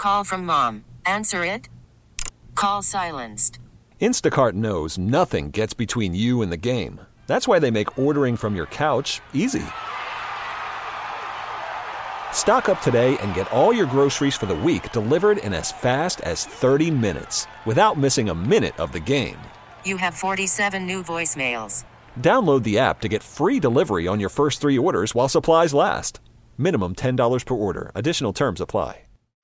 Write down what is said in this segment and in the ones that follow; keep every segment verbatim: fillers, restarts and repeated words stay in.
Call from mom. Answer it. Call silenced. Instacart knows nothing gets between you and the game. That's why they make ordering from your couch easy. Stock up today and get all your groceries for the week delivered in as fast as thirty minutes without missing a minute of the game. You have forty-seven new voicemails. Download the app to get free delivery on your first three orders while supplies last. Minimum ten dollars per order. Additional terms apply.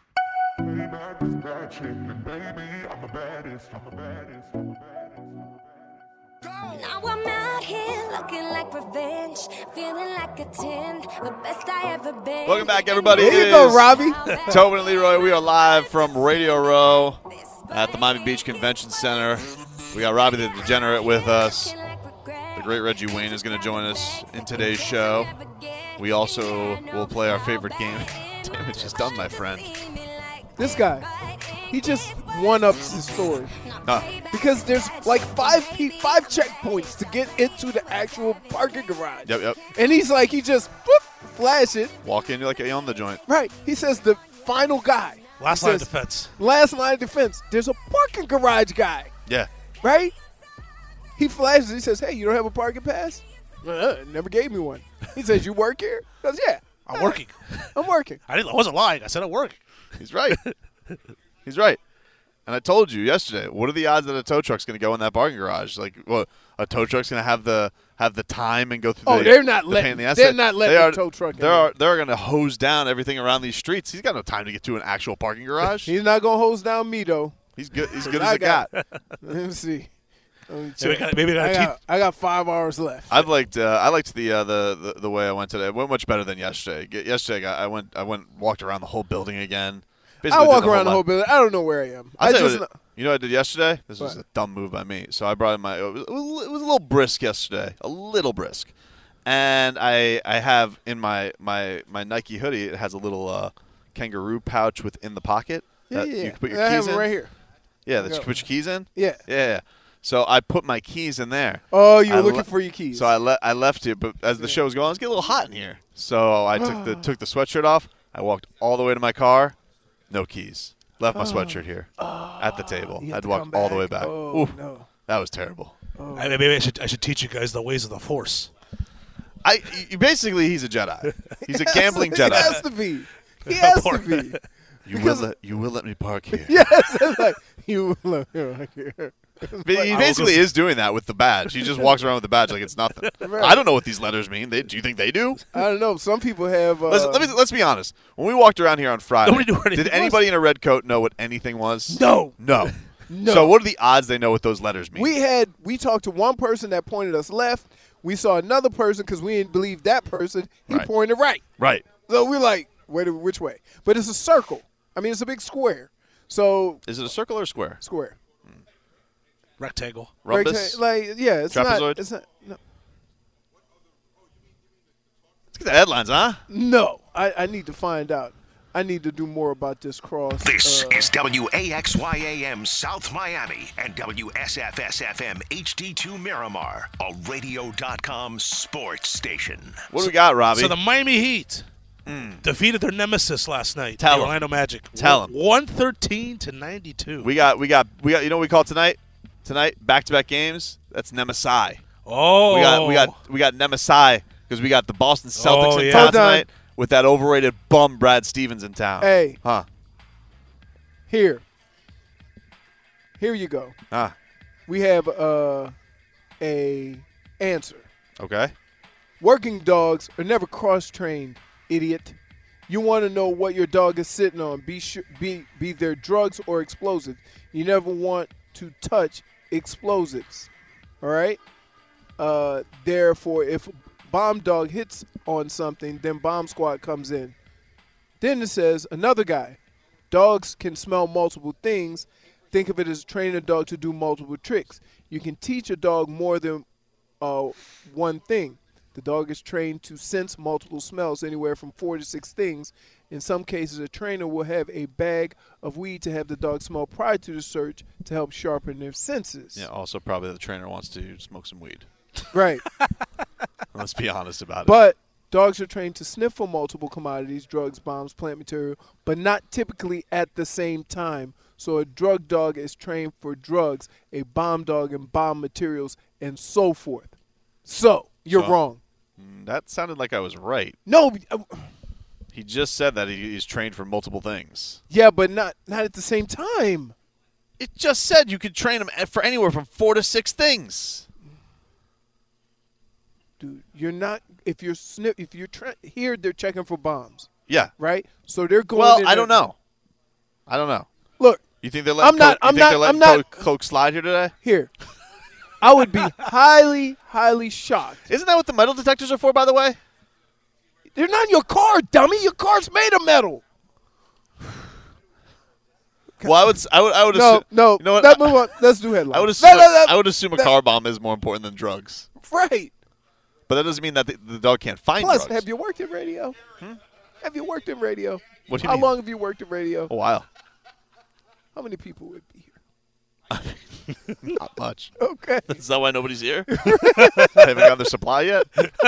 Now I'm out here looking like revenge, feeling like a ten, the best I ever been. Welcome back, everybody. There you It go, is Robbie. Tobin and Leroy. We are live from Radio Row at the Miami Beach Convention Center. We got Robbie the Degenerate with us. The great Reggie Wayne is going to join us in today's show. We also will play our favorite game. Damn, it's just done, my friend. This guy, he just one-ups his story. Uh, Because there's like five pe- five checkpoints to get into the actual parking garage. yep, yep. And he's like, he just whoop, flash it. Walk in, you're like on the joint. Right. He says the final guy. Last He line of says, defense. Last line of defense. There's a parking garage guy. Yeah. Right? He flashes. He says, hey, you don't have a parking pass? Uh, never gave me one. He says, you work here? He goes, yeah. I'm working. I'm working. I didn't. I wasn't lying. I said I'm working. He's right. He's right. And I told you yesterday, what are the odds that a tow truck's going to go in that parking garage? Like, well, a tow truck's going to have the have the time and go through Oh, the they're not the letting- pain in the ass. they're not letting They the are- tow truck in They're, there. are, they're going to hose down everything around these streets. He's got no time to get to an actual parking garage. He's not going to hose down me, though. He's good. He's good I as a got- got. Let me see. Let me Maybe, check. gotta, maybe I gotta teach. got, I got five hours left. I've liked. Uh, I liked the, uh, the the the way I went today. It went much better than yesterday. Ge- Yesterday, I, got, I went. I went walked around the whole building again. I Basically walk did around the lot. whole building. I don't know where I am. I'll I tell you just what it- you know what I did yesterday? This was What? a dumb move by me. So I brought in my. It was, it was it was a little brisk yesterday, a little brisk, and I I have in my my my Nike hoodie. It has a little uh, kangaroo pouch within the pocket. yeah, that yeah, You yeah. can put your I keys have it in. right here. Yeah, that you Yeah. can put your keys in. Yeah. Yeah, yeah. So I put my keys in there. Oh, you were I looking le- for your keys. So I le- I left it, but as the show was going on, it was getting a little hot in here. So I took the took the sweatshirt off. I walked all the way to my car, no keys. Left my sweatshirt here at the table. You I have had to to walk come all the way back. back. Oh, Oof, no. that was terrible. I, maybe I should. I should teach you guys the ways of the Force. I you, basically he's a Jedi. He's a gambling He has Jedi. to be. He has to be. You will because- let you will let me park here. Yes. It's like, you look here. But he basically is doing that with the badge. He just walks around with the badge like it's nothing. Right. I don't know what these letters mean. They, do you think they do? I don't know. Some people have. Uh, Listen, let me, let's be honest. When we walked around here on Friday, Nobody knew what anything did was. anybody in a red coat know what anything was? No. No. No. So what are the odds they know what those letters mean? We had we talked to one person that pointed us left. We saw another person because we didn't believe that person. He Right. pointed right. right. So we're like, wait, which way? But it's a circle. I mean, it's a big square. So Is it a circle or a square? square. Rectangle. Rhombus? Rectan- Like yeah, it's Trapezoid? not. It's not. No. Let's get the headlines, huh? No, I, I need to find out. I need to do more about this cross. This uh, is W A X Y A M South Miami and W S F S F M H D two Miramar, a radio dot com sports station. What do we got, Robbie? So the Miami Heat defeated their nemesis last night. Tell the 'em. Orlando Magic. Tell 'em. one thirteen to ninety-two. we got we got we got you know what we call tonight? Tonight, back to back games. That's Nemesis. oh, We got we got we got Nemesis because we got the Boston Celtics Oh, in yeah. town Hold on. tonight with that overrated bum Brad Stevens in town. Hey. Huh. here. Here you go. Ah. We have uh, a answer. Okay. Working dogs are never cross-trained, idiot. You want to know what your dog is sitting on. Be sure, be be there drugs or explosives. You never want to touch explosives. All right. Uh, therefore, if bomb dog hits on something, then bomb squad comes in. Then it says another guy. Dogs can smell multiple things. Think of it as training a dog to do multiple tricks. You can teach a dog more than uh, one thing. The dog is trained to sense multiple smells, anywhere from four to six things. In some cases, a trainer will have a bag of weed to have the dog smell prior to the search to help sharpen their senses. Yeah. Also, probably the trainer wants to smoke some weed. Right. Let's be honest about it. But Dogs are trained to sniff for multiple commodities, drugs, bombs, plant material, but not typically at the same time. So a drug dog is trained for drugs, a bomb dog and bomb materials, and so forth. So, you're So- wrong. Mm, That sounded like I was right. No, uh, He just said that he- he's trained for multiple things. yeah, but not not at the same time. It just said you could train him for anywhere from four to six things. Dude, you're not if you're sniff if you're tra- here they're checking for bombs, Yeah. right? So they're going Well, in I don't there- know. I don't know. Look, You think they're letting I'm not- Coke, you I'm think not- they're letting I'm not- Coke, Coke slide here today? here. I would be highly highly shocked. Isn't that what the metal detectors are for, by the way? They're not in your car, dummy. Your car's made of metal. Well, I would, s- I would, I would No, assume. no. You know what? Let's move on. Let's do headlines. I would assume. No, no, no. I would assume a no. car bomb is more important than drugs, Right. but that doesn't mean that the, the dog can't find Plus, drugs. have you worked in radio? Have you worked in radio? What do you How mean? long have you worked in radio? A while. How many people would be here? Not much. Okay. Is that why nobody's here? I haven't got their supply yet.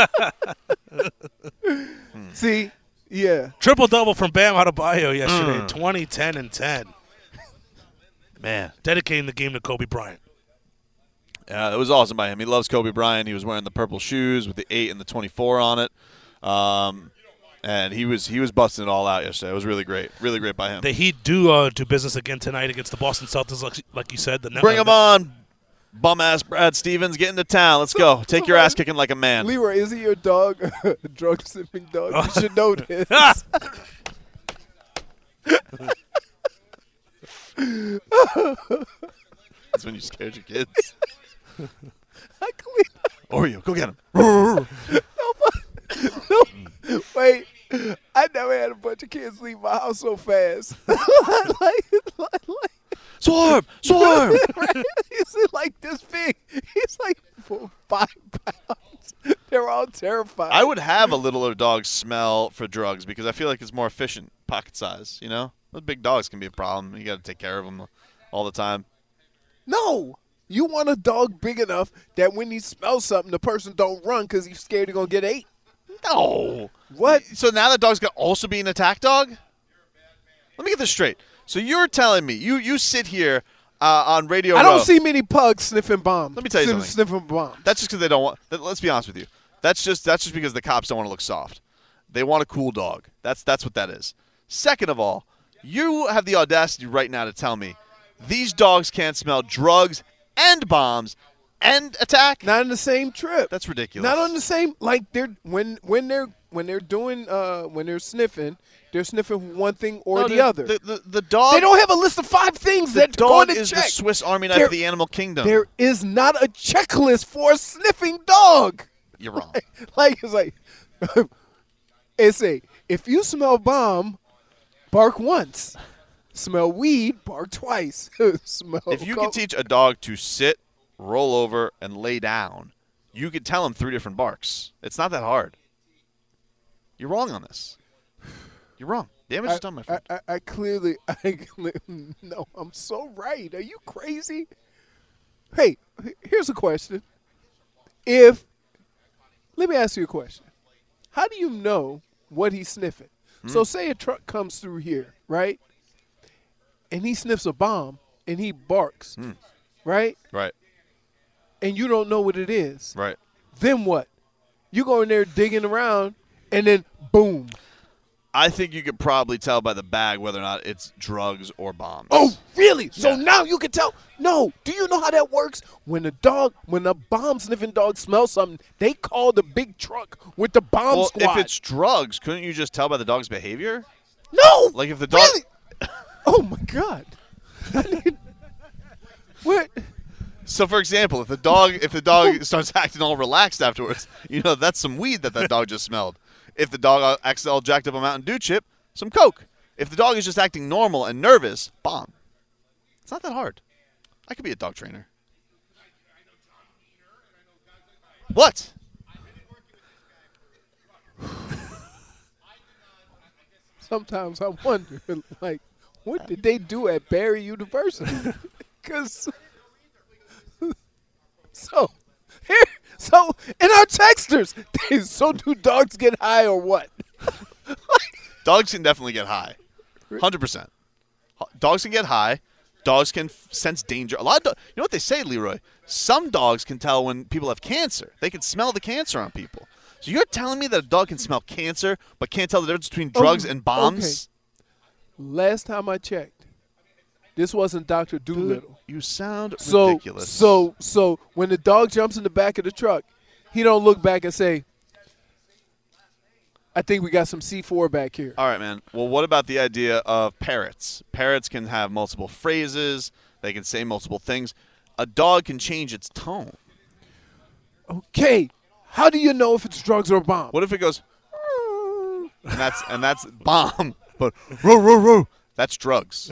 See, yeah. Triple double from Bam Adebayo yesterday. Mm. twenty, ten, and ten. Man. Dedicating the game to Kobe Bryant. Yeah, that was awesome by him. He loves Kobe Bryant. He was wearing the purple shoes with the eight and the twenty-four on it. Um, and he was he was busting it all out yesterday. It was really great. Really great by him. The Heat do uh, do business again tonight against the Boston Celtics, like, like you said. The Bring him on, bum-ass Brad Stevens. Get into town. Let's go. Take your ass kicking like a man. Leroy, is he your dog? A drug sniffing dog? You should know this. That's when you scared your kids. I clean Oreo, go get him. No, wait. I never had a bunch of kids leave my house so fast. like, like, like, Swarm! Swarm! he's like this big. He's like four, five pounds. They're all terrified. I would have a littler dog smell for drugs because I feel like it's more efficient, pocket size, you know? Those big dogs can be a problem. You got to take care of them all the time. No. You want a dog big enough that when he smells something, the person don't run because he's scared he's going to get ate. No. What? So now that dog's going to also be an attack dog? Let me get this straight. So you're telling me, you you sit here uh, on Radio I don't Row. see many pugs sniffing bombs. Let me tell you Sniff- something. Sniffing bombs. That's just because they don't want. th- Let's be honest with you. That's just that's just because the cops don't want to look soft. They want a cool dog. That's that's what that is. Second of all, you have the audacity right now to tell me these dogs can't smell drugs and bombs and attack. Not on the same trip. That's ridiculous. Not on the same. Like they're when when they're when they're doing uh when they're sniffing, they're sniffing one thing or No, the, other. The, the, the dog. They don't have a list of five things the that dog going to is check. the Swiss Army knife There- of the animal kingdom. There is not a checklist for a sniffing dog. You're wrong. Like it's like it's a if you smell bomb, bark once. Smell weed, bark twice. Smell If you coke. could teach a dog to sit, roll over, and lay down, you could tell him three different barks. It's not that hard. You're wrong on this. You're wrong. Damage I, is done, my I, friend. I, I clearly, I cle- no, I'm so right. Are you crazy? Hey, h- here's a question. If, let me ask you a question. How do you know what he's sniffing? Hmm? So say a truck comes through here, right? And he sniffs a bomb and he barks, Hmm. right? Right, And you don't know what it is. right. Then what? You go in there digging around and then boom. I think you could probably tell by the bag whether or not it's drugs or bombs. Oh, really? So Yeah. now you can tell. No. Do you know how that works? When the dog, when a bomb sniffing dog smells something, they call the big truck with the bomb well, squad. if it's drugs, couldn't you just tell by the dog's behavior? no. Like if the dog. Really? Oh my God. I need- what? So, for example, if the dog if the dog starts acting all relaxed afterwards, you know that's some weed that that dog just smelled. If the dog acts all jacked up on Mountain Dew chip, some Coke. If the dog is just acting normal and nervous, bomb. It's not that hard. I could be a dog trainer. What? Sometimes I wonder, like, what did they do at Barry University? Because so here, So, and our texters, so do dogs get high or what? Dogs can definitely get high. one hundred percent. Dogs can get high. Dogs can f- sense danger. A lot of do- you know what they say, Leroy? Some dogs can tell when people have cancer. They can smell the cancer on people. So you're telling me that a dog can smell cancer but can't tell the difference between drugs Oh, and bombs? Okay. Last time I checked, this wasn't Doctor Dude, Doolittle. you sound So, ridiculous. so, so when the dog jumps in the back of the truck, he don't look back and say, I think we got some C four back here. All right, man. Well, what about the idea of parrots? Parrots can have multiple phrases. They can say multiple things. A dog can change its tone. Okay. How do you know if it's drugs or a bomb? What if it goes, and that's and that's bomb, but row, row, row, that's drugs.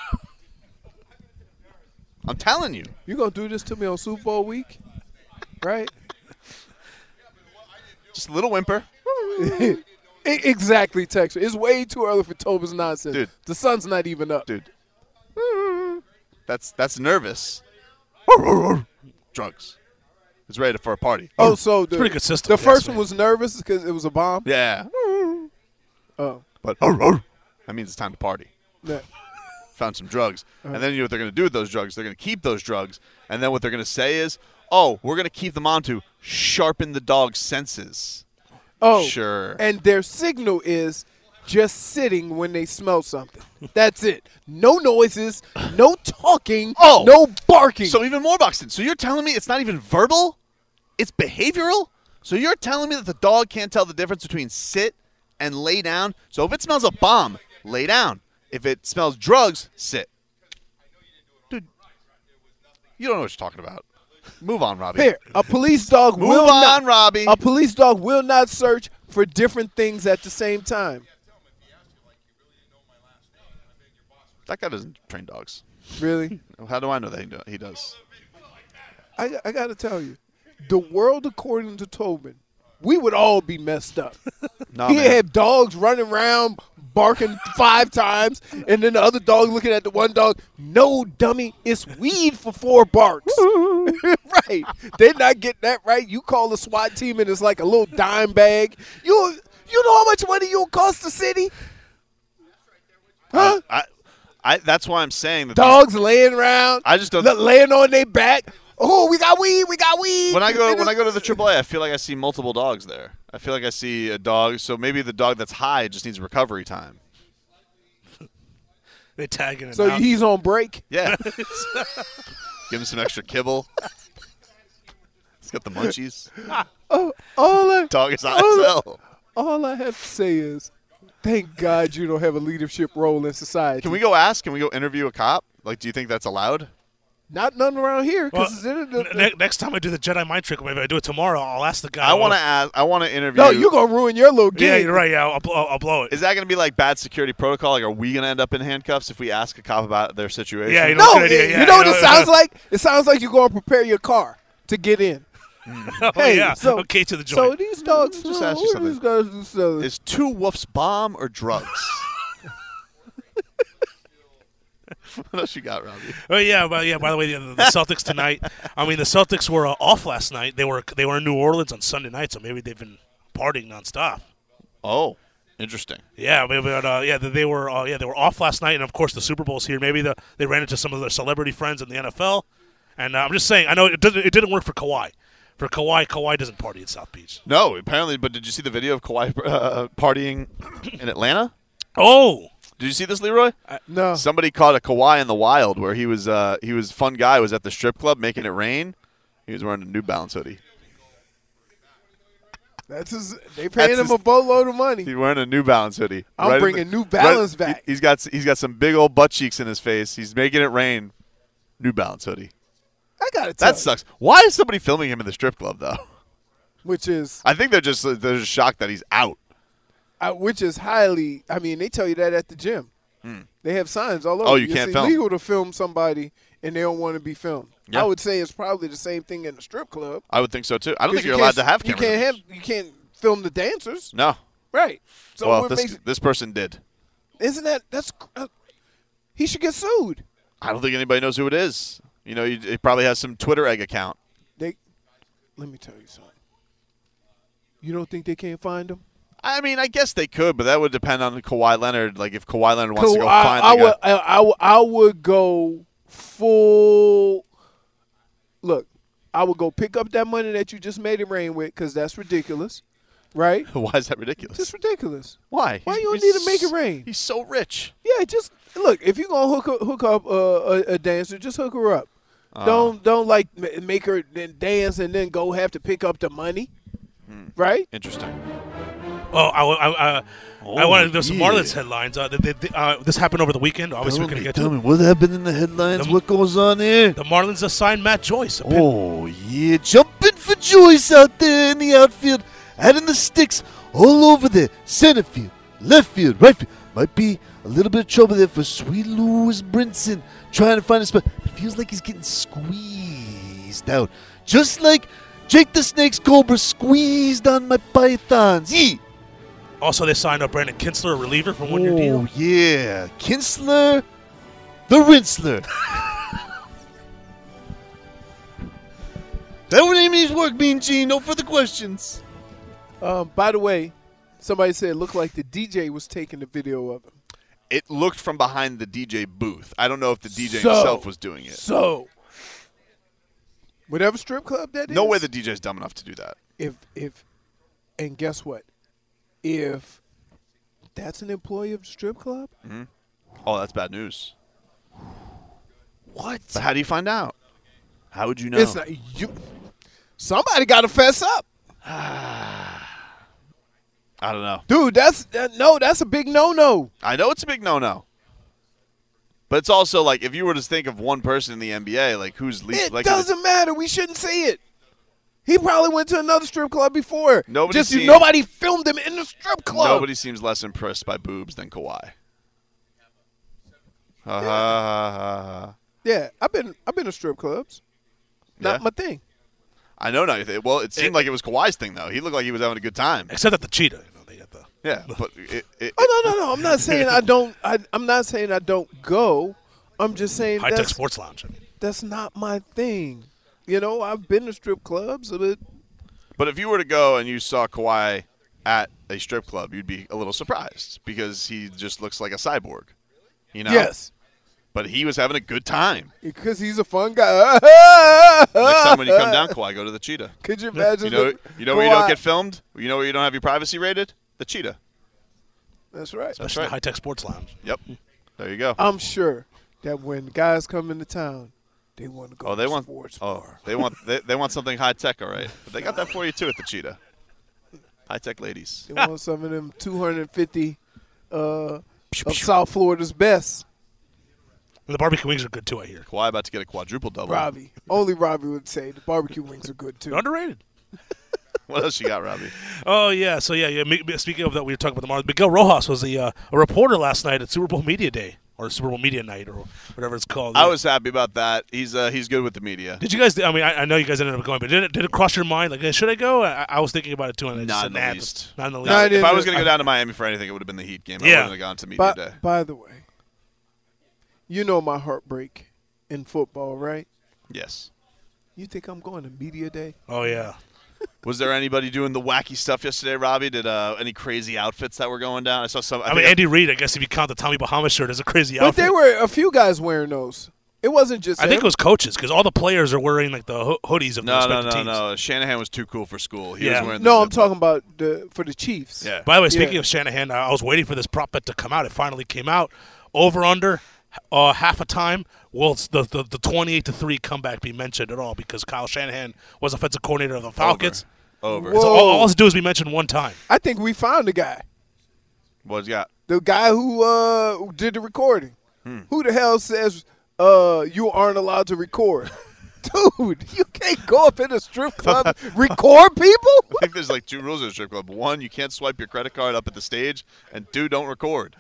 I'm telling you. You going to do this to me on Super Bowl week? Right? Just a little whimper. E- Exactly, Texas. It's way too early for Toba's nonsense. Dude. The sun's not even up. Dude. That's that's nervous. Drugs. It's ready for a party. Oh, so the, pretty consistent, the yes, first man. one was nervous because it was a bomb? Yeah. Oh. But that means it's time to party. Yeah. Found some drugs. And then you know what they're going to do with those drugs? They're going to keep those drugs. And then what they're going to say is, oh, we're going to keep them on to sharpen the dog's senses. Oh. Sure. And their signal is just sitting when they smell something. That's it. No noises, no talking, Oh. no barking. So even more, Buxton. So you're telling me it's not even verbal? It's behavioral? So you're telling me that the dog can't tell the difference between sit and lay down? So if it smells a bomb, lay down. If it smells drugs, sit. Dude, you don't know what you're talking about. Move on, Robbie. Here, a police dog Move will on, not Robbie. A police dog will not search for different things at the same time. That guy doesn't train dogs. Really? How do I know that he do- he does? I, I got to tell you, the world according to Tobin, we would all be messed up. No, He'd man. have dogs running around barking five times, and then the other dog looking at the one dog. No, dummy, it's weed for four barks. Right. They're not getting that right. You call the SWAT team, and it's like a little dime bag. You you know how much money you'll cost the city? Huh? I, I, that's why I'm saying that. Dogs laying around. I just don't- la- laying on their back. Oh, we got weed. We got weed. When I go when I go to the triple A, I feel like I see multiple dogs there. I feel like I see a dog. So maybe the dog that's high just needs recovery time. They tagging it So out. he's on break. Yeah. Give him some extra kibble. He's got the munchies. Oh, all I, Dog is high all, as hell. all I have to say is, thank God you don't have a leadership role in society. Can we go ask? Can we go interview a cop? Like, do you think that's allowed? Not none around here. Well, 'Cause it- n- ne- next time I do the Jedi mind trick, or maybe I do it tomorrow, I'll ask the guy. I want to well, ask. I want to interview. no, you're gonna ruin your little game. Yeah, you're right. Yeah, I'll, bl- I'll, I'll blow it. Is that going to be like bad security protocol? Like, are we going to end up in handcuffs if we ask a cop about their situation? Yeah, you know, No, good idea. it- Yeah, you know what you it sounds like? It sounds like you're going to prepare your car to get in. Oh, Hey, yeah. so- okay, to the So joint. these dogs, Just oh, ask you what are something. these guys do selling? Is two woofs bomb or drugs? What else you got, Robbie? Oh yeah, but yeah. By the way, the, the Celtics tonight. I mean, the Celtics were uh, off last night. They were they were in New Orleans on Sunday night, so maybe they've been partying nonstop. Oh, interesting. Yeah, maybe, but uh, yeah, they were uh, yeah they were off last night, and of course the Super Bowl's here. Maybe the, they ran into some of their celebrity friends in the N F L, and uh, I'm just saying. I know it didn't it didn't work for Kawhi. For Kawhi, Kawhi doesn't party in South Beach. No, apparently. But did you see the video of Kawhi uh, partying in Atlanta? Oh, Did you see this, Leroy? No. Somebody caught a Kawhi in the wild where he was uh, he was fun guy was at the strip club making it rain. He was wearing a New Balance hoodie. That's his, they paying That's him his- a boatload of money. He's wearing a New Balance hoodie. I'm in bringing New Balance right- back. he- He's got he's got some big old butt cheeks in his face. He's making it rain. New Balance hoodie. I gotta tell That you, sucks. Why is somebody filming him in the strip club though? which is I think they're just they're just shocked that he's out. uh, which is highly. I mean, they tell you that at the gym. They have signs all over. Oh, you It's can't film. illegal to film somebody, and they don't want to be filmed. Yeah. I would say it's probably the same thing in the strip club. I would think so too. I don't 'Cause think you you're allowed can't- to have You cameras. can't have. You can't film the dancers, No. right? So well, what this makes, this person did. isn't that that's uh, he should get sued. I don't think anybody knows who it is. You know, he, he probably has some Twitter egg account. They let me tell you something. You don't think they can't find him? I mean, I guess they could, but that would depend on Kawhi Leonard. Like, if Kawhi Leonard wants to go I, find I the would, guy. I, I, would- I would go full. Look, I would go pick up that money that you just made it rain with, because that's ridiculous, right? Why is that ridiculous? Just ridiculous. Why? Why He's- you don't he's need to make it s- rain? He's so rich. Yeah, just look. If you're gonna hook up, hook up uh, a, a dancer, just hook her up. Uh, don't don't like ma- make her then dance and then go have to pick up the money, right? Interesting. Oh, I, I, I, I wanted there's some yeah. Marlins headlines. Uh, they, they, uh, this happened over the weekend. Obviously, we're going to get to it. what happened in the headlines? The- what goes on there? The Marlins assigned Matt Joyce. A pin- Oh, yeah. Jumping for Joyce out there in the outfield. Adding the sticks all over there. Center field, left field, right field. Might be a little bit of trouble there for sweet Lewis Brinson trying to find a spot. It feels like he's getting squeezed out. Just like Jake the Snake's Cobra squeezed on my pythons. Yeah. Also, they signed up Brandon Kinsler, a reliever, for one year deal. Oh, yeah. Kinsler the Rinsler. That would name his work, Mean Gene. No further questions. Um, by the way, somebody said it looked like the D J was taking the video of him. It looked from behind the D J booth. I don't know if the D J So- himself was doing it. So, whatever strip club that is. No way the D J's dumb enough to do that. if if and guess what? If that's an employee of the strip club, Oh, that's bad news. what? But how do you find out? How would you know? It's not you. Somebody got to fess up, I don't know. dude. That's that, no. That's a big no-no. I know it's a big no-no. But it's also like if you were to think of one person in the N B A, like who's least It likely to- doesn't matter. We shouldn't see it. He probably went to another strip club before. Nobody Just you, seen- nobody filmed him in the strip club. Nobody seems less impressed by boobs than Kawhi. Ha ha ha ha ha. Yeah, I've been I've been to strip clubs. Not Yeah? my thing. I know now. Well, it seemed It- like it was Kawhi's thing, though. He looked like he was having a good time. Except at the Cheetah. You know, they got the. Yeah, but it, it, Oh no no no! I'm not saying I don't. I, I'm not saying I don't go. I'm just saying High Tech that's, Sports Lounge. that's not my thing. You know, I've been to strip clubs, but But if you were to go and you saw Kawhi at a strip club, you'd be a little surprised because he just looks like a cyborg. You know? yes, But he was having a good time. because he's a fun guy. Next time when you come down, Kawhi, go to the Cheetah. Could you imagine? You know, the- you know where you don't Kawhi- get filmed? You know where you don't have your privacy rated? The Cheetah. That's right. That's Especially right. the High Tech Sports Lounge. Yep. There you go. I'm sure that when guys come into town, they want to go. Oh, they to want. sports Oh, bar. they want. They, they want something high tech, all right. But they got that for you too at the Cheetah. High tech ladies. They want some of them two hundred fifty uh, of South Florida's best. And the barbecue wings are good too, I hear. Kawhi about to get a quadruple double. Robbie, only Robbie would say the barbecue wings are good too. They're underrated. What else you got, Robbie? Oh yeah, so yeah, yeah. me- me- Speaking of that, we were talking about the Marlins. Miguel Rojas was the uh, a reporter last night at Super Bowl Media Day or Super Bowl Media Night or whatever it's called. I was happy about that. He's uh, he's good with the media. Did you guys? I mean, I, I know you guys ended up going, but did it did it cross your mind? Like, should I go? I, I was thinking about it too, and I just Not said, in the nah, least. Not in the least. No, I if didn't- I was going to go down to Miami for anything, it would have been the Heat game. I Yeah. wouldn't have gone to media By, day. by the way, you know my heartbreak in football, right? Yes. You think I'm going to media day? Oh yeah. Was there anybody doing the wacky stuff yesterday, Robbie? Did uh, any crazy outfits that were going down? I saw some. I, I, mean, think Andy Reid. I guess if you count the Tommy Bahama shirt as a crazy But outfit. there were a few guys wearing those. It wasn't just. I think him. it was coaches because all the players are wearing like the ho- hoodies of the no, no, respective no, teams. no. Shanahan was too cool for school. He Yeah. was wearing. No, the I'm talking about the for the Chiefs. Yeah. By the way, speaking Yeah. of Shanahan, I was waiting for this prop bet to come out. It finally came out. Over under uh, half a time. Will the, the the twenty-eight to three comeback be mentioned at all? Because Kyle Shanahan was offensive coordinator of the Falcons. Over. Whoa. So all, all has to do is be mentioned one time. I think we found the guy. What's he got? The guy who uh, did the recording. Hmm. Who the hell says uh, you aren't allowed to record? Dude, you can't go up in a strip club record people? I think there's like two rules in a strip club. One, you can't swipe your credit card up at the stage, and two, don't record.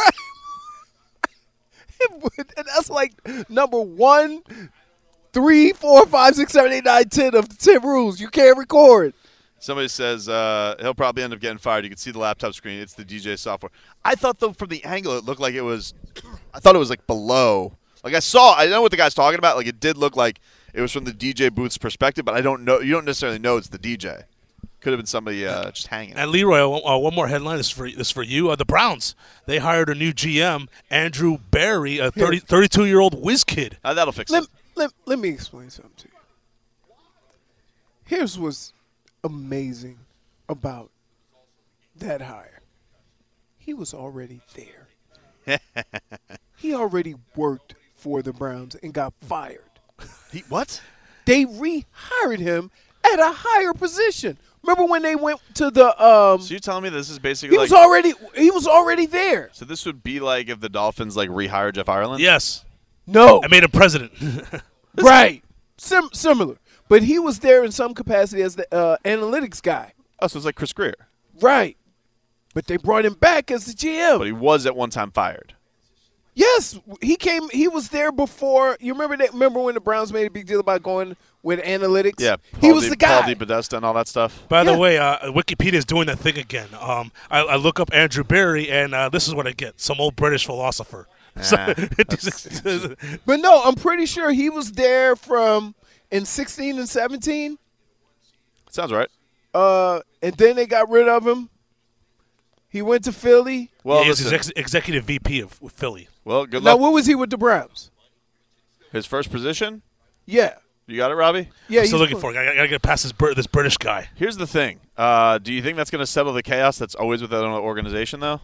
And that's like number one, three, four, five, six, seven, eight, nine, ten of the ten rules. You can't record. Somebody says uh, he'll probably end up getting fired. You can see the laptop screen. It's the D J software. I thought, though, from the angle, it looked like it was – I thought it was, like, below. Like, I saw – I know what the guy's talking about. Like, it did look like it was from the D J booth's perspective, but I don't know. You don't necessarily know it's the D J. Could have been somebody uh, just hanging. And Leroy, uh, one more headline. This is for, this is for you. Uh, the Browns, they hired a new G M, Andrew Barry, a thirty, thirty-two-year-old whiz kid. Uh, that'll fix Let, it. let, let me explain something to you. Here's what's amazing about that hire. He was already there. He already worked for the Browns and got fired. He, what? They rehired him at a higher position. Remember when they went to the um So you're telling me this is basically he like was already he was already there. so this would be like if the Dolphins like rehired Jeff Ireland? Yes. No. I made him president. Right. Sim- similar. But he was there in some capacity as the uh, analytics guy. Oh, so it's like Chris Greer. Right. But they brought him back as the G M. But he was at one time fired. Yes, he came. He was there before. You remember that? Remember when the Browns made a big deal about going with analytics? Yeah. he Paul was D, the guy. Paul D. Podesta and all that stuff. By Yeah. the way, uh, Wikipedia is doing that thing again. Um, I, I look up Andrew Barry, and uh, this is what I get: some old British philosopher. So- Ah, But no, I'm pretty sure he was there from in sixteen and seventeen. Sounds right. Uh, and then they got rid of him. He went to Philly. Well, he was listen, ex- executive V P of with Philly. well, good Now, luck. what was he with the Browns? His first position? Yeah, You got it, Robbie? yeah. I'm still he's- looking for it. I, I gotta get past this, Br- this British guy. Here's the thing. Uh, do you think that's going to settle the chaos that's always with that organization, though?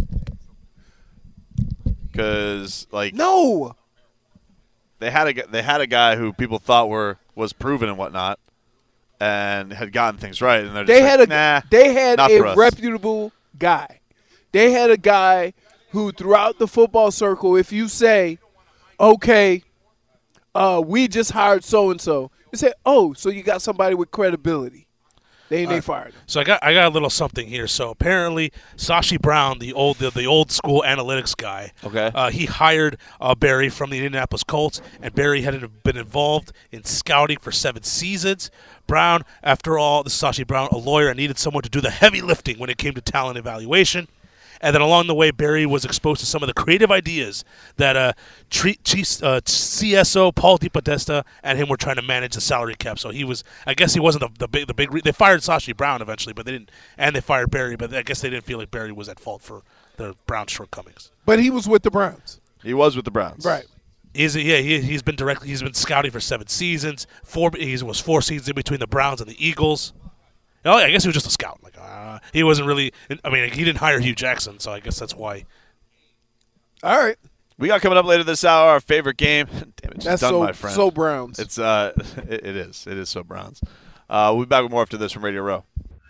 Because, like, No. they had a gu- they had a guy who people thought were was proven and whatnot, and had gotten things right, and they're just They like, had a nah, they had not for a us. reputable guy. They had a guy who throughout the football circle, if you say, okay, uh, we just hired so and so, you say, oh, so you got somebody with credibility. They they fired him. So I got I got a little something here. So apparently, Sashi Brown, the old the, the old school analytics guy, Okay. uh, he hired uh, Barry from the Indianapolis Colts, and Barry had been involved in scouting for seven seasons. Brown, after all, this is Sashi Brown, a lawyer, and needed someone to do the heavy lifting when it came to talent evaluation. And then along the way, Barry was exposed to some of the creative ideas that uh, tre- Chief uh, C S O Paul D. Podesta and him were trying to manage the salary cap. So he was, I guess, he wasn't the, the big, the big. Re- they fired Sashi Brown eventually, but they didn't, and they fired Barry, but I guess they didn't feel like Barry was at fault for the Browns' shortcomings. But he was with the Browns. He was with the Browns. Right. He's yeah, he, he's been directly, he's been scouting for seven seasons. Four, he was four seasons in between the Browns and the Eagles. Oh, I guess he was just a scout. Like uh, he wasn't really. I mean, he didn't hire Hugh Jackson, so I guess that's why. All right. We got coming up later this hour our favorite game. Damn it, it's That's done, so my friend. so Browns. It's uh, it, it is. It is so Browns. Uh, we'll be back with more after this from Radio Row.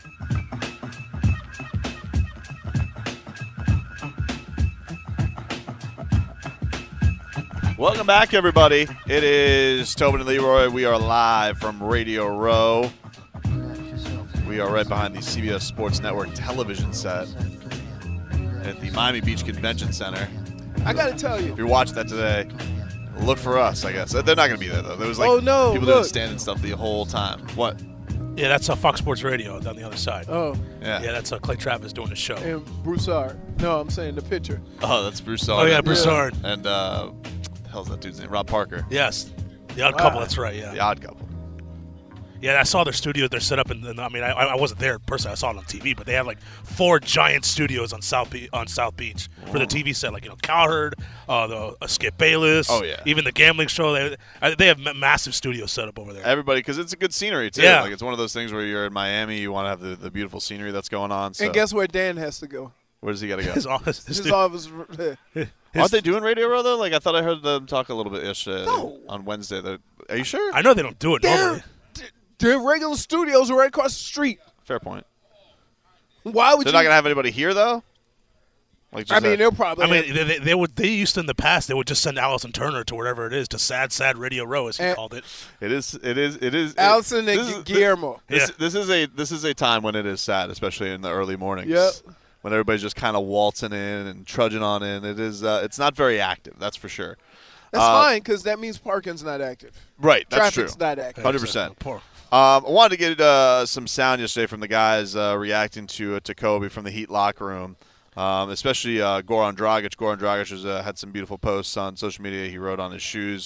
Welcome back, everybody. It is Tobin and Leroy. We are live from Radio Row. We are right behind the C B S Sports Network television set at the Miami Beach Convention Center. I got to tell you. If you're watching that today, look for us, I guess. They're not going to be there, though. There was like Oh, no, people look. didn't stand and stuff the whole time. What? Yeah, that's uh, Fox Sports Radio down the other side. Oh, Yeah. Yeah, that's uh, Clay Travis doing the show. and Broussard. No, I'm saying the pitcher. Oh, that's Bruce Oh, yeah, Sullivan. Broussard. And, uh, what the hell's that dude's name? Rob Parker. Yes, the Odd Wow. Couple. That's right. Yeah, The Odd Couple. yeah. I saw their studio. They're set up, in, in I mean, I, I wasn't there personally. I saw it on T V, but they had like four giant studios on South Be- on South Beach for the T V set. Like you know, Cowherd, uh, the uh, Skip Bayless. Oh, yeah. Even the gambling show. They uh, they have ma- massive studios set up over there. Everybody, because it's a good scenery, too. Yeah. Like, it's one of those things where you're in Miami, you want to have the, the beautiful scenery that's going on. So And guess where Dan has to go? where does he got to go? His office. His His stu- office. Aren't they doing Radio Row, though? Like, I thought I heard them talk a little bit yesterday No. on Wednesday. They're- Are you sure? I know they don't do it Their, normally. their regular studios are right across the street. Fair point. Why would They're you? not going to have anybody here, though? Like, I just mean, a- they'll probably. I mean, they, they, they would. They used to in the past. They would just send Allison Turner to wherever it is to Sad Sad Radio Row, as he And- called it. It is. It is. It is. Allison and this is- Guillermo. This, Yeah. this is a this is a time when it is sad, especially in the early mornings. Yep. When everybody's just kind of waltzing in and trudging on in. It is. Uh, it's not very active. That's for sure. That's Uh, fine because that means parking's not active. Right. That's Traffic's true. not active. Hundred percent. Poor. Um, I wanted to get uh, some sound yesterday from the guys uh, reacting to uh, to Kobe from the Heat locker room, um, especially uh, Goran Dragic. Goran Dragic has uh, had some beautiful posts on social media. He wrote on his shoes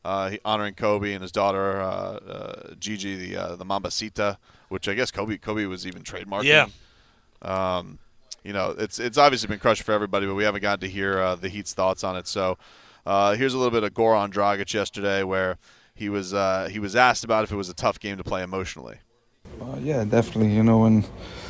uh, he, honoring Kobe and his daughter uh, uh, Gigi, the uh, the Mambacita, which I guess Kobe Kobe was even trademarking. Yeah. Um, you know, it's it's obviously been crushing for everybody, but we haven't gotten to hear uh, the Heat's thoughts on it. So uh, here's a little bit of Goran Dragic yesterday, where he was uh, he was asked about if it was a tough game to play emotionally. Uh, yeah, definitely. You know, when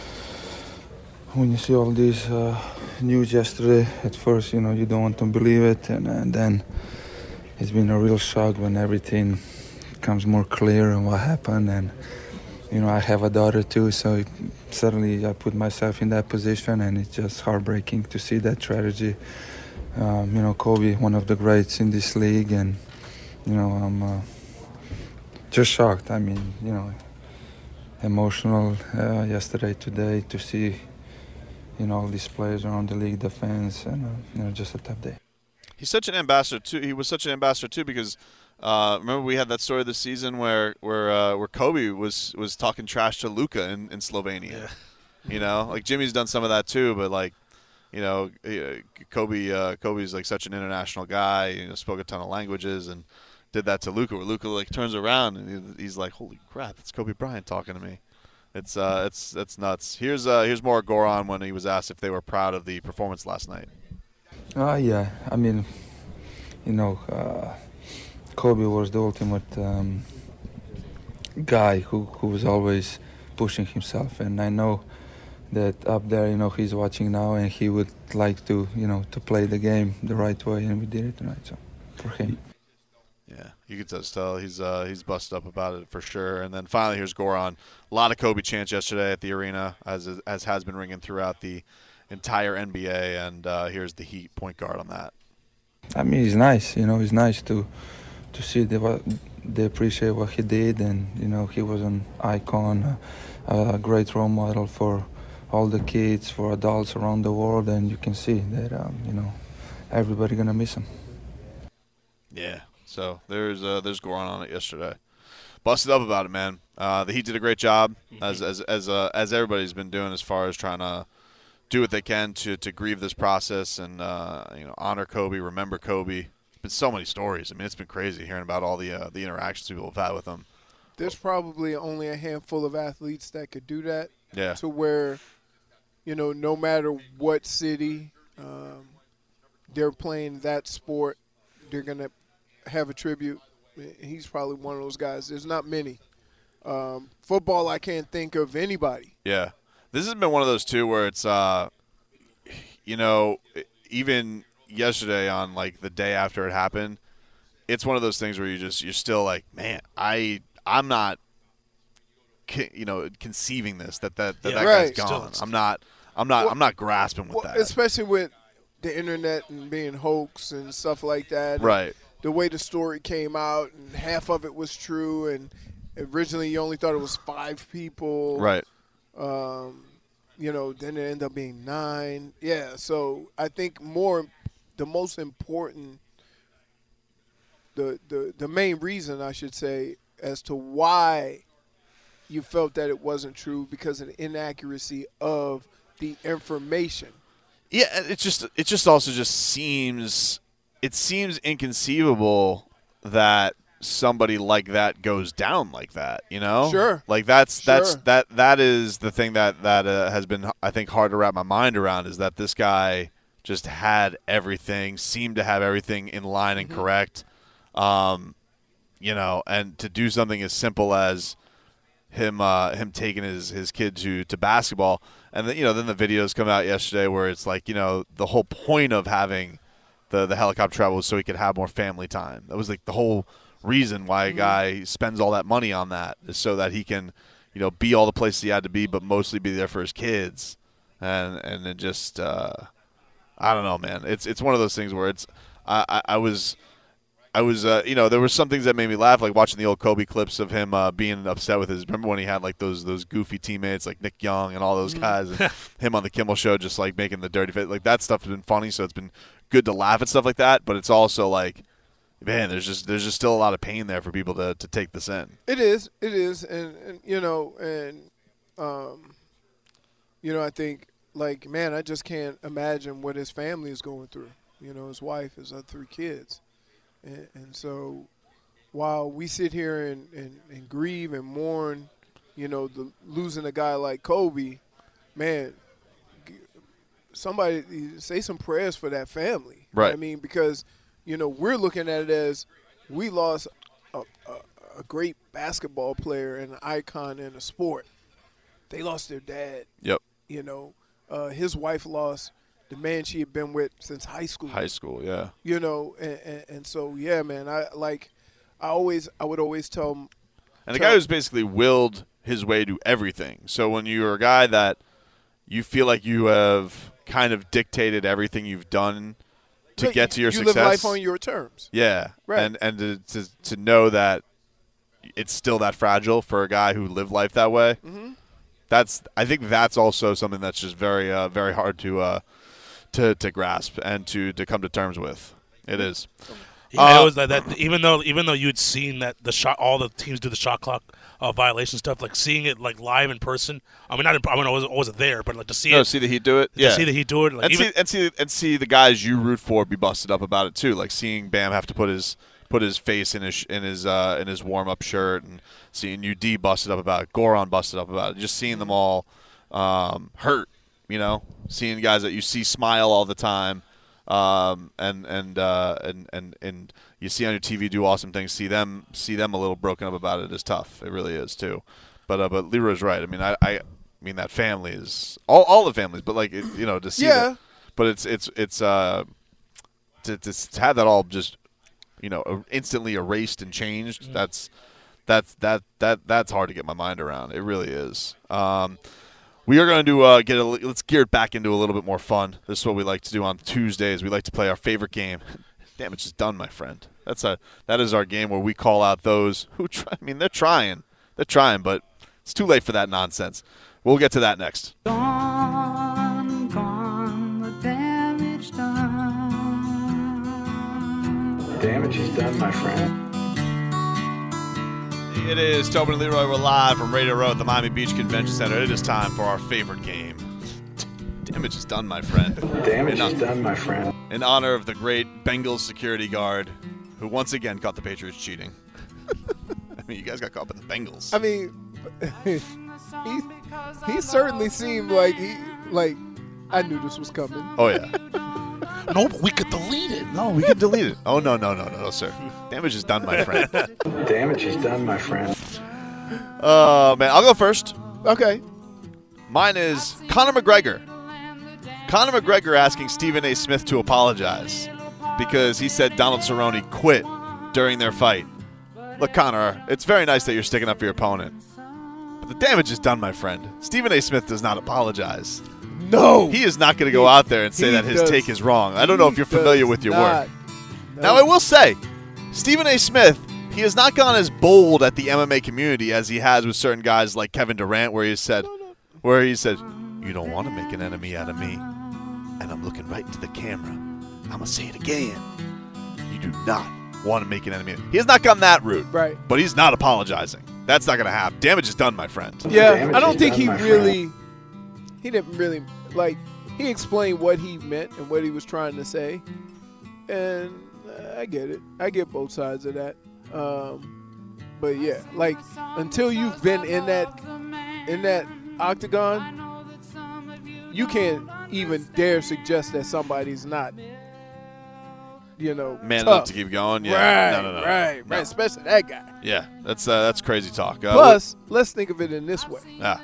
when you see all these uh, news yesterday, at first, you know, you don't want to believe it, and, and then it's been a real shock when everything becomes more clear and what happened. And you know, I have a daughter too, so it, suddenly I put myself in that position, and it's just heartbreaking to see that tragedy. Um, you know, Kobe, one of the greats in this league, and you know, I'm uh, just shocked. I mean, you know, emotional uh, yesterday, today, to see, you know, all these players around the league, the fans, and uh, you know, just a tough day. He's such an ambassador too. He was such an ambassador too because uh, remember we had that story this season where where uh, where Kobe was was talking trash to Luka in, in Slovenia. Yeah. You know, like Jimmy's done some of that too, but like, you know, Kobe uh, Kobe's like such an international guy. You know, spoke a ton of languages and did that to Luka. Where Luka like turns around and he's like, "Holy crap, it's Kobe Bryant talking to me." It's uh, it's it's nuts. Here's uh, here's more Goran when he was asked if they were proud of the performance last night. Uh, yeah, I mean, you know, uh, Kobe was the ultimate um, guy who, who was always pushing himself, and I know that up there, you know, he's watching now, and he would like to, you know, to play the game the right way, and we did it right. So, for him. Yeah, you can just tell he's uh, he's busted up about it for sure. And then finally, here's Goran. A lot of Kobe chants yesterday at the arena, as as has been ringing throughout the entire N B A. And uh, here's the Heat point guard on that. I mean, it's nice, you know, it's nice to to see the, what, they appreciate what he did, and you know, he was an icon, a, a great role model for all the kids, for adults around the world, and you can see that um, you know, everybody gonna miss him. Yeah. So there's uh, there's Goran on it yesterday. Busted up about it, man. Uh, the Heat did a great job, as as as uh, as everybody's been doing, as far as trying to do what they can to, to grieve this process and uh, you know, honor Kobe, remember Kobe. There's been so many stories. I mean, it's been crazy hearing about all the uh, the interactions people have had with him. There's probably only a handful of athletes that could do that. Yeah. To where, you know, no matter what city um, they're playing that sport, they're gonna have a tribute. He's probably one of those guys. There's not many. Um, football, I can't think of anybody. Yeah. This has been one of those, too, where it's, uh, you know, even yesterday on, like, the day after it happened, it's one of those things where you just, you're still like, man, I, I'm not, you know, conceiving this, that that, that, Yeah, that right. guy's gone. Still- I'm not, I'm not, Well- I'm not grasping with Well, that. especially with the internet and being hoax and stuff like that. Right. The way the story came out, and half of it was true, and originally you only thought it was five people. Right. Um, you know, then it ended up being nine. Yeah, so I think more, the most important, the, the, the main reason, I should say, as to why you felt that it wasn't true, because of the inaccuracy of the information. Yeah, it just it just also just seems it seems inconceivable that somebody like that goes down like that, you know? Sure. Like that's that's Sure. that that is the thing that that uh, has been, I think, hard to wrap my mind around, is that this guy just had everything, seemed to have everything in line and correct. Um, you know, and to do something as simple as him uh, him taking his, his kid to, to basketball, and then, you know, then the videos come out yesterday where it's like, you know, the whole point of having the the helicopter travel was so he could have more family time. That was like the whole reason why a guy spends all that money on that, is so that he can, you know, be all the places he had to be, but mostly be there for his kids, and and then just uh, I don't know, man. It's it's one of those things where it's I I, I was. I was, uh, you know, there were some things that made me laugh, like watching the old Kobe clips of him uh, being upset with his. Remember when he had like those those goofy teammates like Nick Young and all those guys, and him on the Kimmel Show just like making the dirty face. Like that stuff has been funny, so it's been good to laugh at stuff like that. But it's also like, man, there's just there's just still a lot of pain there for people to, to take this in. It is, it is, and, and you know, and um, you know, I think like, man, I just can't imagine what his family is going through. You know, his wife, his other three kids. And, and so, while we sit here and, and, and grieve and mourn, you know, the losing a guy like Kobe, man, somebody say some prayers for that family. Right. I mean, because, you know, we're looking at it as we lost a, a, a great basketball player and an icon in a sport. They lost their dad. Yep. You know, uh, his wife lost the man she had been with since high school. High school, yeah. You know, and, and, and so, yeah, man, I like, I always, I would always tell him. And the tell, guy who's basically willed his way to everything. So when you're a guy that you feel like you have kind of dictated everything you've done to get to your you success. You live life on your terms. Yeah. Right. And, and to, to, to know that it's still that fragile for a guy who lived life that way. Mm-hmm. That's, I think that's also something that's just very, uh, very hard to, uh, to, to grasp and to, to come to terms with. It is. Yeah, uh, it was like that. Even though, even though you'd seen that the shot, all the teams do the shot clock uh, violation stuff, like seeing it like live in person. I mean, not in, I mean, I wasn't, I wasn't there, but like to see no, it, see the Heat do it. To Yeah, see the Heat do it, like and, even, see, and see and see the guys you root for be busted up about it too. Like seeing Bam have to put his put his face in his in his uh, in his warm up shirt, and seeing U D busted up about it, Goran busted up about it. Just seeing them all um, hurt, you know, seeing guys that you see smile all the time, um, and and, uh, and and and you see on your T V do awesome things. See them see them a little broken up about it is tough. It really is too. But uh, but Leroy's right. I mean, I, I mean that family is all all the families, but like it, you know to see yeah. that, but it's it's it's uh to, to have that all just you know instantly erased and changed. Mm-hmm. That's that's that that that's hard to get my mind around. It really is. Um, we are going to uh, get a, let's gear it back into a little bit more fun. This is what we like to do on Tuesdays. We like to play our favorite game. Damage is done, my friend. That's a that is our game where we call out those who try. I mean, they're trying, they're trying, but it's too late for that nonsense. We'll get to that next. Gone, gone, the damage done. Damage is done, my friend. It is Tobin and Leroy. We're live from Radio Row at the Miami Beach Convention Center. It is time for our favorite game. Damage is done, my friend. Damage is done, my friend. In honor of the great Bengals security guard who once again caught the Patriots cheating. I mean, you guys got caught by the Bengals. I mean, he he certainly seemed like he like I knew this was coming. Oh yeah. No, but we could delete it. No, we could delete it. Oh no, no, no, no, no, sir. Damage is done, my friend. Damage is done, my friend. Oh uh, man, I'll go first. Okay. Mine is Conor McGregor. Conor McGregor asking Stephen A. Smith to apologize because he said Donald Cerrone quit during their fight. Look, Conor, it's very nice that you're sticking up for your opponent, but the damage is done, my friend. Stephen A. Smith does not apologize. No. He is not going to go out there and say that his does, take is wrong. I don't know if you're familiar with your not. work. No. Now, I will say, Stephen A. Smith, he has not gone as bold at the M M A community as he has with certain guys like Kevin Durant, where he said, where he said, "You don't want to make an enemy out of me," and I'm looking right into the camera. I'm gonna say it again. You do not want to make an enemy. He has not gone that route, right? But he's not apologizing. That's not gonna happen. Damage is done, my friend. Yeah, Damage I don't is think done, he my really. He didn't really like. He explained what he meant and what he was trying to say, and uh, I get it. I get both sides of that. Um, but yeah, like until you've been in that in that octagon, you can't even dare suggest that somebody's not, you know, man tough. enough to keep going. Yeah, Right, no, no, no, right, no. right. Especially that guy. Yeah, that's uh, that's crazy talk. Uh, Plus, let's think of it in this way. Yeah.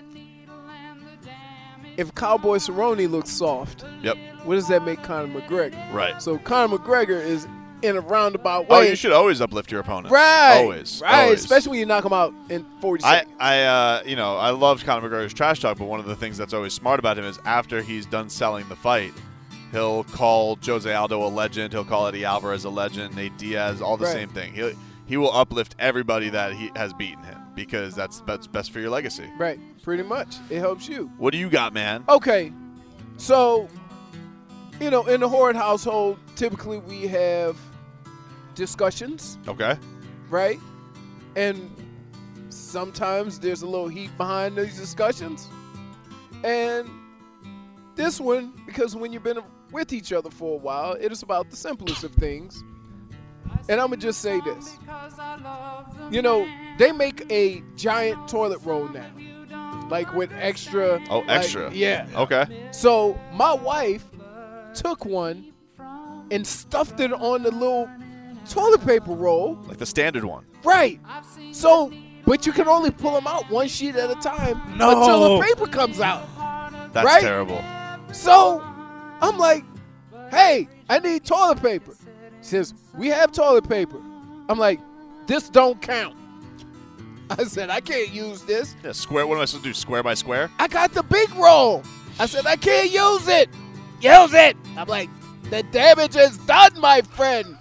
If Cowboy Cerrone looks soft, Yep. what does that make Conor McGregor? Right. So Conor McGregor is in a roundabout way. Oh, you should always uplift your opponent. Right. Always. Right. Always. Especially when you knock him out in forty I, seconds. I, uh, you know, I love Conor McGregor's trash talk, but one of the things that's always smart about him is after he's done selling the fight, he'll call Jose Aldo a legend. He'll call Eddie Alvarez a legend. Nate Diaz, all the Right. same thing. He he will uplift everybody that he has beaten him because that's that's best for your legacy. Right. Pretty much. It helps you. What do you got, man? Okay. So, you know, in the Horde household, typically we have discussions, Okay. right? And sometimes there's a little heat behind these discussions. And this one, because when you've been with each other for a while, it is about the simplest of things. And I'm going to just say this. You know, they make a giant toilet roll now. Like with extra. Oh, like- extra. yeah. Okay. So my wife took one and stuffed it on the little toilet paper roll. Like the standard one. Right. So, but you can only pull them out one sheet at a time No. until the paper comes out. That's Right? terrible. So I'm like, hey, I need toilet paper. She says, we have toilet paper. I'm like, this don't count. I said, I can't use this. Yeah, square. What am I supposed to do? Square by square? I got the big roll. I said, I can't use it. Use it. I'm like, the damage is done, my friend.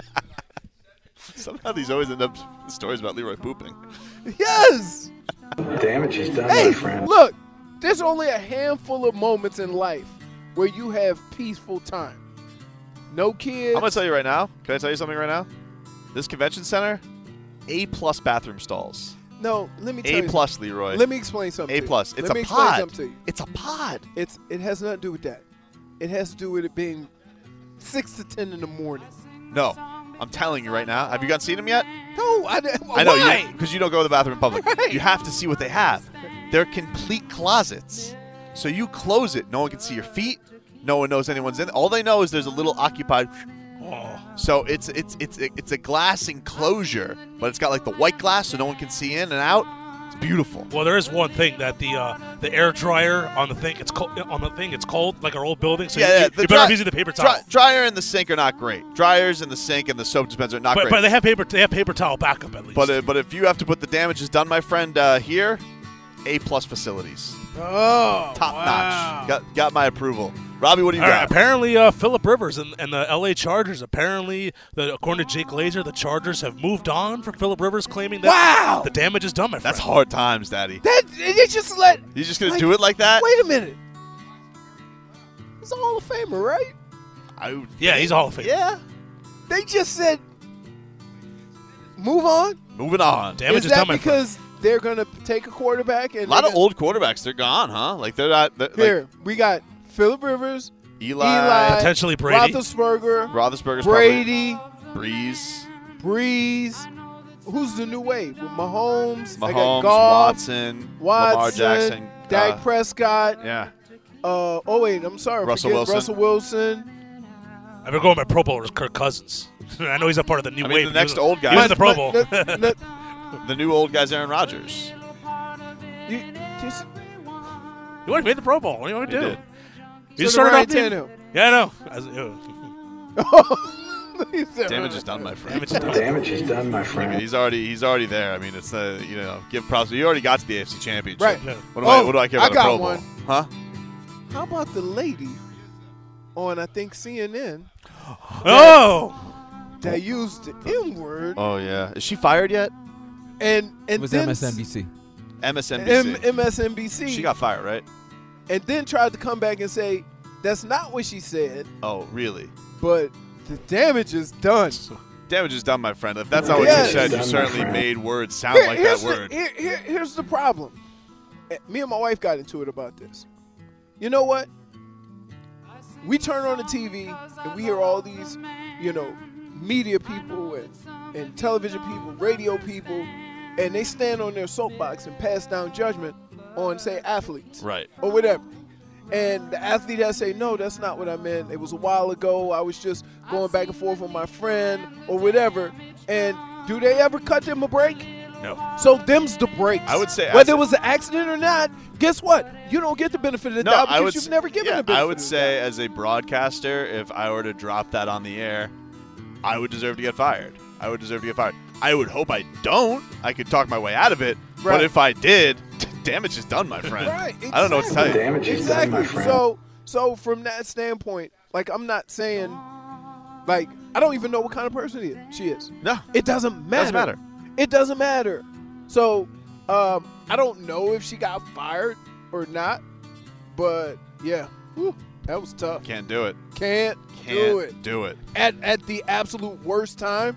Somehow these always end up stories about Leroy pooping. Yes. Damage is done, Hey, my friend. look, there's only a handful of moments in life where you have peaceful time. No kids. I'm gonna tell you right now. Can I tell you something right now? This convention center, A plus bathroom stalls. No, let me tell A you plus, something. Leroy. Let me explain something. A to you. plus. It's Let me a explain pod. something to you. It's a pod. It's it has nothing to do with that. It has to do with it being six to ten in the morning. No, I'm telling you right now. Have you guys seen them yet? No, I, I know why? because you, don't go to the bathroom in public. Right. You have to see what they have. They're complete closets. So you close it. No one can see your feet. No one knows anyone's in. All they know is there's a little occupied. Oh. So it's it's it's it's a glass enclosure, but it's got like the white glass, so no one can see in and out. It's beautiful. Well, there is one thing that the uh, the air dryer on the thing it's cold on the thing it's cold like our old building. So yeah, you, yeah. you The better dry- off using the paper towel. dry- dryer and the sink are not great. Dryers and the sink and the soap dispenser are not but, great. but they have paper. They have paper towel backup at least. But uh, but if you have to put the damage is done, my friend, uh, here, A plus facilities, Oh, top wow. notch. Got got my approval. Robbie, what do you All right, got? apparently, uh, Phillip Rivers and, and the L A Chargers. Apparently, the, according to Jake Glazer, the Chargers have moved on from Phillip Rivers, claiming that Wow. the damage is done. My friend. That's hard times, Daddy. That they just let. You just gonna like, do it like that? Wait a minute. He's a Hall of Famer, right? I would- Yeah, he's a Hall of Famer. Yeah. They just said, move on. Moving on. Damage is is that done, my friend. because they're gonna take a quarterback and A lot they're of old quarterbacks, they're gone, huh? Like they're not. They're, gonna- Here like we got Phillip Rivers, Eli, Eli, Potentially Brady. Roethlisberger, Roethlisberger's Brady, probably Breeze, Breeze. Who's the new wave? With Mahomes, I got Mahomes, Goff, Watson, Watson, Lamar Jackson, Dak uh, Prescott. yeah, Uh, oh wait, I'm sorry, Russell forget Wilson. Russell Wilson. I've been going by Pro Bowlers, Kirk Cousins. I know he's a part of the new I mean, wave. the next He was- old guy. He was in the Pro But- Bowl. but- but- the new old guy's Aaron Rodgers. you, just, He already made the Pro Bowl. What do you want He to do? did. He So just did started Ryan off the- Tannehill. Yeah, I know. As, ew. He said, Damage is done, my friend. Damage is done. Damage is done, my I mean, friend. he's already he's already there. I mean, it's uh, you know, give props. You already got to the A F C Championship. Right. Yeah. What do I Oh, what do I care I about got the Pro Bowl? one. Huh? How about the lady on I think C N N Oh! that used the N word Oh yeah. Is she fired yet? and and It was then M S N B C. M S N B C. M- M S N B C She got fired, right? and then tried to come back and say that's not what she said, Oh, really? but the damage is done. Damage is done, my friend. If that's not what Yes. you said, you Done, my certainly friend. made words sound Here- like here's that the- word. here- here- here's the problem. Eh, Me and my wife got into it about this. You know what? We turn on the T V and we hear all these, you know, media people and, and television people, radio people, and they stand on their soapbox and pass down judgment on, say, athletes. Right. Or whatever. And the athlete has to say, no, that's not what I meant. It was a while ago. I was just going back and forth with my friend or whatever. And do they ever cut them a break? No. So them's the breaks. I would say as whether a- it was an accident or not, guess what? You don't get the benefit of the No, doubt I because would. you've s- never given yeah, the benefit I would of the say, doubt. as a broadcaster, if I were to drop that on the air, I would deserve to get fired. I would deserve to get fired. I would hope I don't. I could talk my way out of it. Right. But if I did, damage is done, my friend. Right, I don't know what to tell you. Damage is done, Exactly. my friend. So, so from that standpoint, like I'm not saying, like I don't even know what kind of person he is, she is. No, It doesn't matter. doesn't matter. It doesn't matter. So, um, I don't know if she got fired or not, but yeah, whew, that was tough. Can't do it. Can't, Can't do it do it. at at the absolute worst time.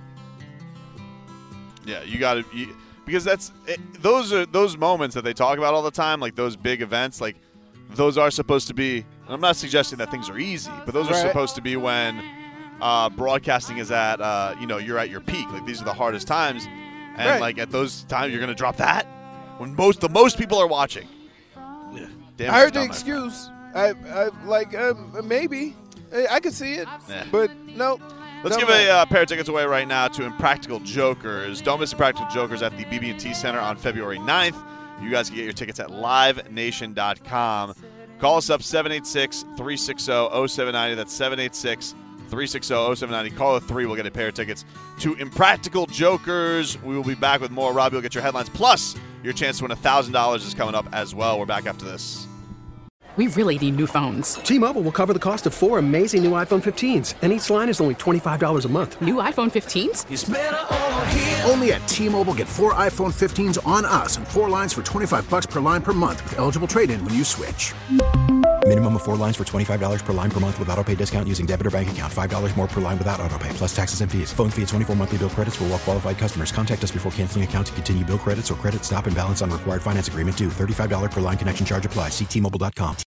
Yeah, you got to because that's it, those are those moments that they talk about all the time, like those big events, like those are supposed to be. I'm not suggesting that things are easy, but those are Right. supposed to be when uh, broadcasting is at, uh, you know, you're at your peak. Like, these are the hardest times. And, Right. like, at those times, you're going to drop that? When most the most people are watching. Yeah. Damn, I heard it's the not my excuse. I, I like um, maybe I, I could see it, Nah. but no. Let's no, give no. a uh, pair of tickets away right now to Impractical Jokers. Don't miss Impractical Jokers at the B B and T Center on February ninth. You guys can get your tickets at live nation dot com. Call us up, seven eight six, three six zero, zero seven nine zero. That's seven eight six, three six zero, zero seven nine zero. Call a three. We'll get a pair of tickets to Impractical Jokers. We will be back with more. Robbie will get your headlines. Plus, your chance to win one thousand dollars is coming up as well. We're back after this. We really need new phones. T-Mobile will cover the cost of four amazing new iPhone fifteens, and each line is only twenty-five dollars a month. New iPhone fifteens? It's better over here. Only at T-Mobile, get four iPhone fifteens on us and four lines for twenty-five bucks per line per month with eligible trade-in when you switch. Minimum of four lines for twenty-five dollars per line per month with autopay discount using debit or bank account. five dollars more per line without autopay, plus taxes and fees. Phone fee at twenty-four monthly bill credits for well-qualified customers. Contact us before canceling account to continue bill credits or credit stop and balance on required finance agreement due. thirty-five dollars per line connection charge applies. See T Mobile dot com.